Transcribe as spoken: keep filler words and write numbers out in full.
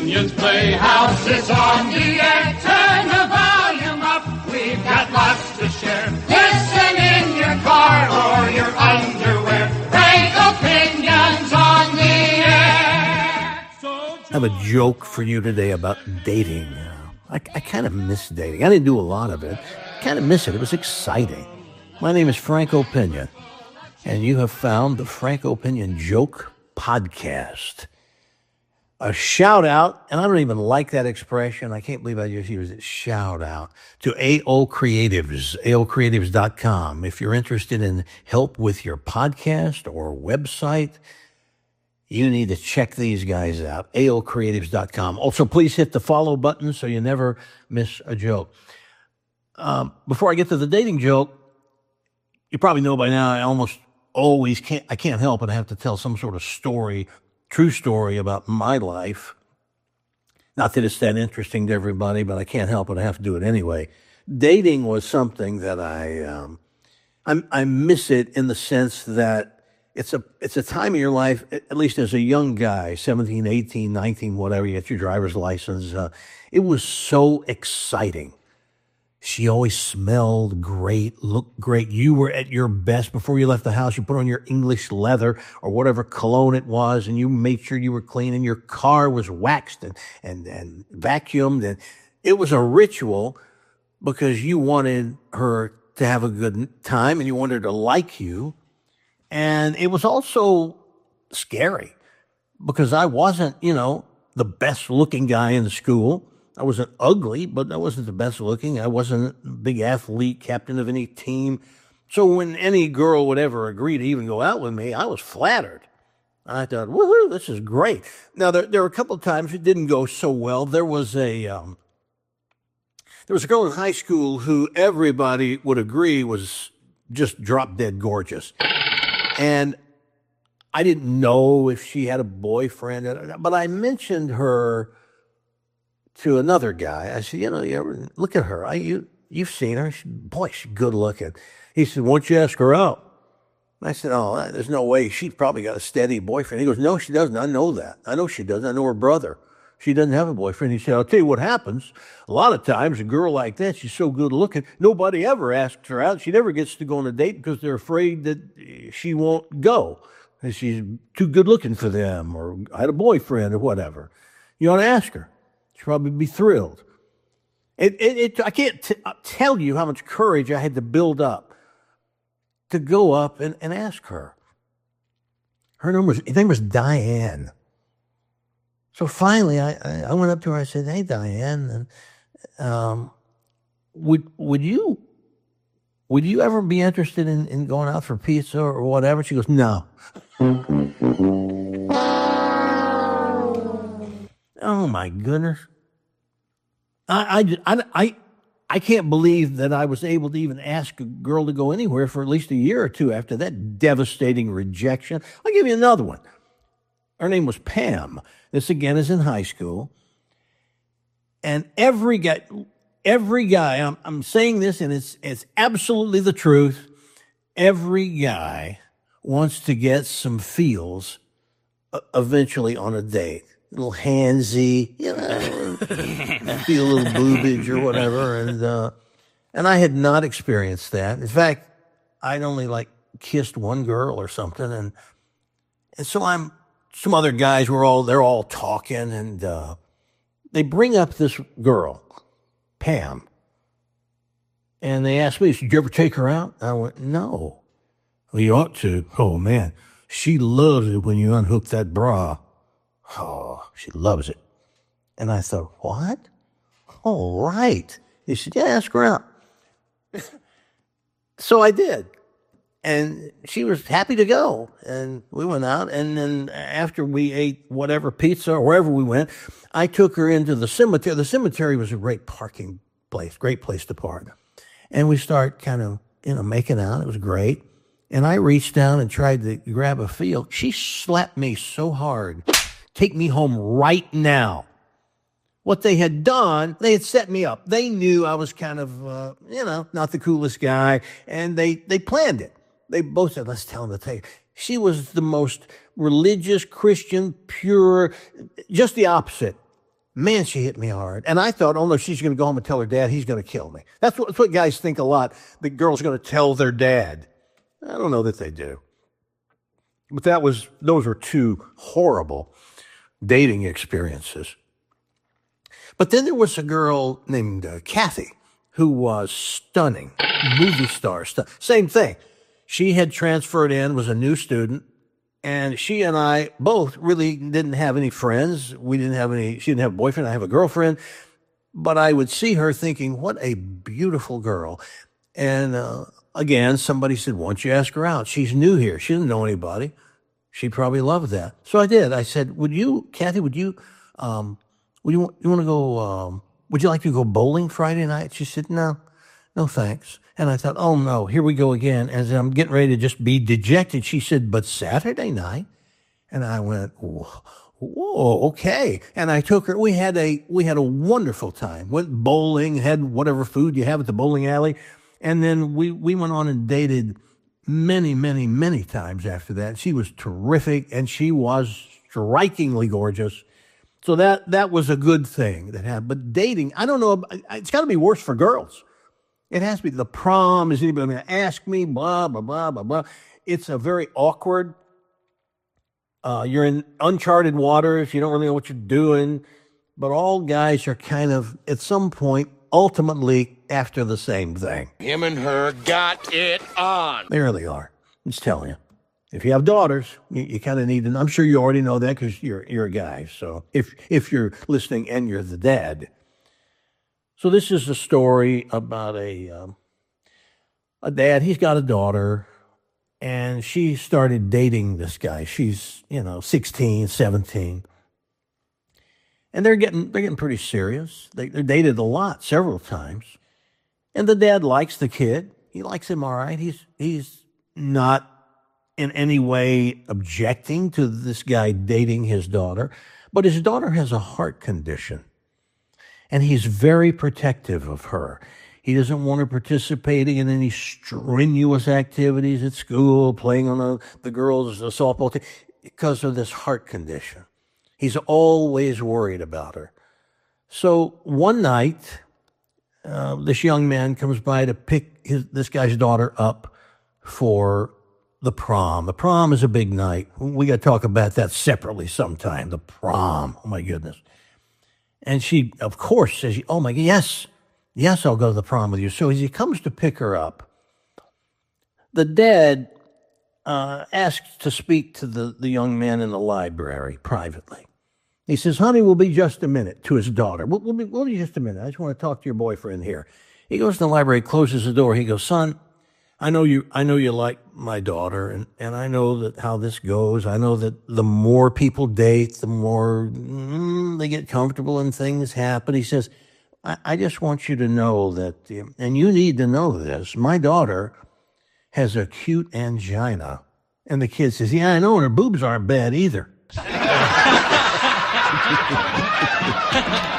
Pinion's Playhouse is on the air. Turn the volume up. We've got lots to share. Listen in your car or your underwear. Frank Pinion's on the air. So I have a joke for you today about dating. I, I kind of miss dating. I didn't do a lot of it. I kind of miss it. It was exciting. My name is Frank Pinion, and you have found the Frank Pinion Joke Podcast. A shout out, and I don't even like that expression. I can't believe I just used it. Shout out to A O Creatives, A O creatives dot com. If you're interested in help with your podcast or website, you need to check these guys out, A O creatives dot com. Also, please hit the follow button so you never miss a joke. Um, before I get to the dating joke, you probably know by now I almost always can't, I can't help it. I have to tell some sort of story, true story about my life. Not that it's that interesting to everybody, but I can't help it. I have to do it anyway. Dating was something that I, um, I, I miss it in the sense that It's a it's a time in your life, at least as a young guy, seventeen, eighteen, nineteen, whatever, you get your driver's license. Uh, it was so exciting. She always smelled great, looked great. You were at your best before you left the house. You put on your English leather or whatever cologne it was, and you made sure you were clean, and your car was waxed and, and, and vacuumed. And it was a ritual because you wanted her to have a good time and you wanted her to like you. And it was also scary because I wasn't, you know, the best looking guy in the school. I wasn't ugly, but I wasn't the best looking. I wasn't a big athlete, captain of any team. So when any girl would ever agree to even go out with me, I was flattered. I thought, woohoo, this is great. Now, there, there were a couple of times it didn't go so well. There was a, um, there was a girl in high school who everybody would agree was just drop dead gorgeous. And I didn't know if she had a boyfriend, but I mentioned her to another guy. I said, you know, you ever, look at her. I, you, you've seen her. She, boy, she's good looking. He said, why don't you ask her out? I said, oh, there's no way. She's probably got a steady boyfriend. He goes, no, she doesn't. I know that. I know she doesn't. I know her brother. She doesn't have a boyfriend. He said, I'll tell you what happens. A lot of times, a girl like that, she's so good looking, nobody ever asks her out. She never gets to go on a date because they're afraid that she won't go. And she's too good looking for them, or had a boyfriend, or whatever. You ought to ask her. She'll probably be thrilled. It, it, it, I can't t- tell you how much courage I had to build up to go up and, and ask her. Her name was, her name was Diane. So finally, I, I went up to her. I said, "Hey, Diane, and, um, would would you would you ever be interested in, in going out for pizza or whatever?" She goes, "No." Oh my goodness! I, I, I, I can't believe that I was able to even ask a girl to go anywhere for at least a year or two after that devastating rejection. I'll give you another one. Her name was Pam. This, again, is in high school. And every guy, every guy, I'm, I'm saying this, and it's, it's absolutely the truth. Every guy wants to get some feels uh, eventually on a date. A little handsy, you know, feel a little boobage or whatever. And, uh, and I had not experienced that. In fact, I'd only, like, kissed one girl or something. And, and so I'm, some other guys were all, they're all talking, and uh, they bring up this girl, Pam, and they asked me, did you ever take her out? I went, no. Well, you ought to. Oh, man, she loves it when you unhook that bra. Oh, she loves it. And I thought, what? All right. He said, yeah, ask her out. So I did. And she was happy to go. And we went out. And then after we ate whatever pizza or wherever we went, I took her into the cemetery. The cemetery was a great parking place, great place to park. And we start kind of, you know, making out. It was great. And I reached down and tried to grab a feel. She slapped me so hard. Take me home right now. What they had done, they had set me up. They knew I was kind of, uh, you know, not the coolest guy. And they, they planned it. They both said, let's tell him to take. She was the most religious, Christian, pure, just the opposite Man, she hit me hard. And I thought, oh no, she's going to go home and tell her dad he's going to kill me. That's what, that's what guys think a lot. The girl's going to tell their dad. I don't know that they do. But that was, those were two horrible dating experiences. But then there was a girl named uh, Kathy who was stunning, movie star stuff. Same thing. She had transferred in, was a new student, and she and I both really didn't have any friends. We didn't have any, she didn't have a boyfriend, I have a girlfriend. But I would see her thinking, what a beautiful girl. And uh, again, somebody said, why don't you ask her out? She's new here. She didn't know anybody. She probably loved that. So I did. I said, would you, Kathy, would you, um, would you, you want to go, um, would you like to go bowling Friday night? She said, no, no thanks. And I thought, oh no, here we go again. As I'm getting ready to just be dejected, she said, but Saturday night? And I went, whoa, whoa, okay. And I took her, we had a, we had a wonderful time. Went bowling, had whatever food you have at the bowling alley. And then we, we went on and dated many, many, many times after that. She was terrific and she was strikingly gorgeous. So that, that was a good thing that happened. But dating, I don't know, it's got to be worse for girls. It has to be the prom. Is anybody going to ask me? Blah, blah, blah, blah, blah. It's a very awkward. Uh, you're in uncharted waters. You don't really know what you're doing. But all guys are kind of, at some point, ultimately after the same thing. Him and her got it on. They really are. I'm just telling you. If you have daughters, you, you kind of need to, I'm sure you already know that because you're, you're a guy. So if, if you're listening and you're the dad. So this is a story about a, um, a dad. He's got a daughter and she started dating this guy. She's, you know, sixteen, seventeen. And they're getting, they're getting pretty serious. They, they're dated a lot, several times. And the dad likes the kid. He likes him all right. He's, he's not in any way objecting to this guy dating his daughter, but his daughter has a heart condition, and he's very protective of her. He doesn't want her participating in any strenuous activities at school, playing on the, the girls' the softball team, because of this heart condition. He's always worried about her. So one night, uh, this young man comes by to pick his, this guy's daughter up for the prom. The prom is a big night. We got to talk about that separately sometime. The prom. Oh, my goodness. And she, of course, says, oh, my God, yes, yes, I'll go to the prom with you. So as he comes to pick her up, the dad uh, asks to speak to the, the young man in the library privately. He says, honey, we'll be just a minute, to his daughter. We'll, we'll, be, we'll be just a minute. I just want to talk to your boyfriend here. He goes to the library, closes the door. He goes, son, I know you, I know you like my daughter, and, and I know that how this goes. I know that the more people date, the more mm, they get comfortable and things happen. He says, I, I just want you to know that, and you need to know this, my daughter has acute angina. And the kid says, yeah, I know, and her boobs aren't bad either.